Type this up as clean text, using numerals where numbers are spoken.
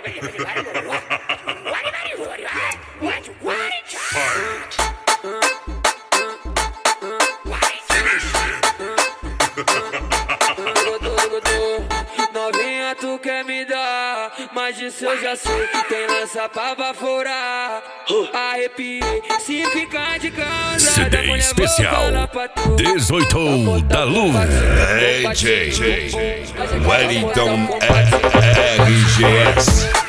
Novinha, tu quer me dar, mas disso eu já sei que tem lança pra baforar. Arrepiei, se ficar de casa, CD especial 18 da Luz. DJ Wellington RGS.